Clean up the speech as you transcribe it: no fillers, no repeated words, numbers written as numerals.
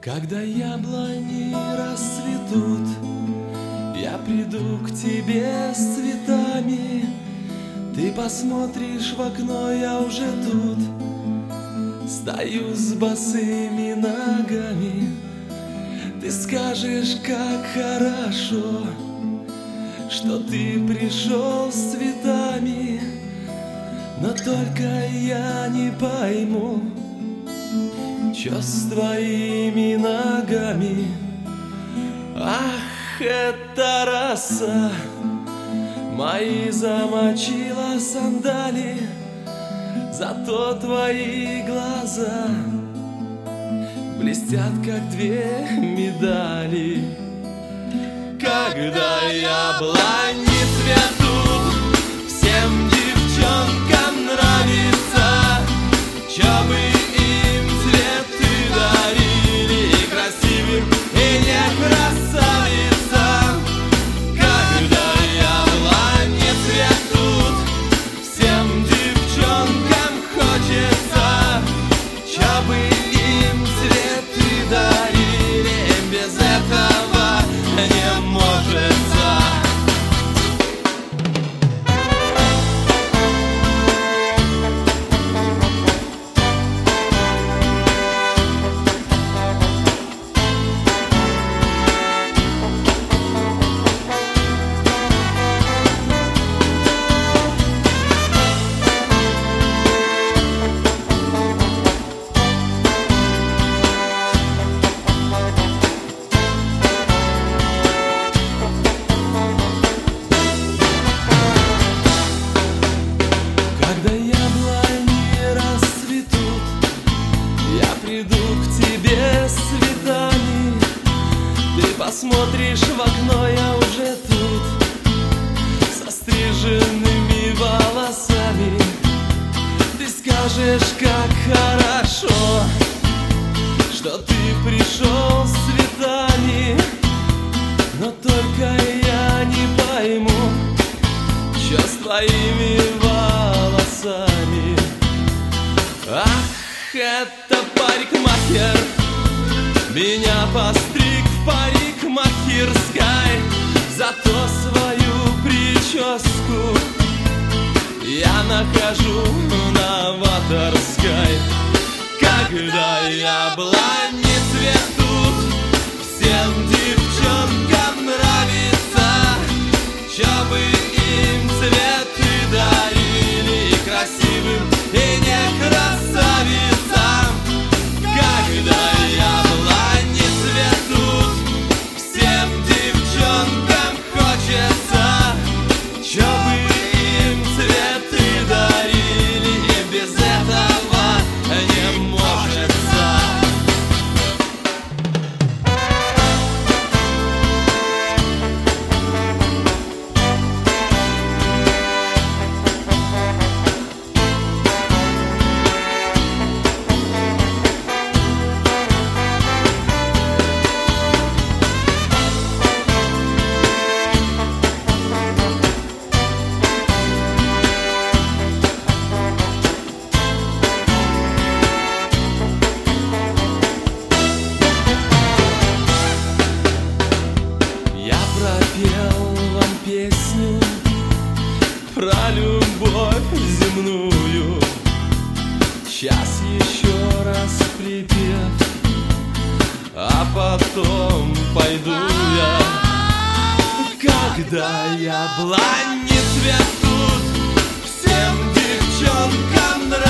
Когда яблони расцветут, я приду к тебе с цветами. Ты посмотришь в окно, я уже тут стою с босыми ногами. Ты скажешь, как хорошо, что ты пришел с цветами. Но только я не пойму, чё с твоими ногами. Ах, эта роса мои замочила сандали, зато твои глаза блестят, как две медали. Когда яблони цветут, всем девчонкам нравится, чё бы им цветы дарили красивым и не красавицам. Когда яблони цветут, всем девчонкам хочется, чё бы им цветы дарили, без этого не может. Когда яблони расцветут, я приду к тебе с цветами. Ты посмотришь в окно, я уже тут со стриженными волосами. Ты скажешь, как хорошо, что ты пришел с цветами. Но только я не пойму, чё с твоими волосами. Ах, это парикмахер меня постриг в парикмахерской, зато свою прическу я нахожу новаторской. Когда яблони цветут, всем девчонкам нравится, чё бы им цветы дарили красивым и не красавицам. Когда яблони цветут, всем девчонкам хочется, чё бы им цветы дарили, и без этого не может. Пропел вам песню про любовь земную. Сейчас еще раз припев, а потом пойду я. Когда яблони цветут, всем девчонкам нравится,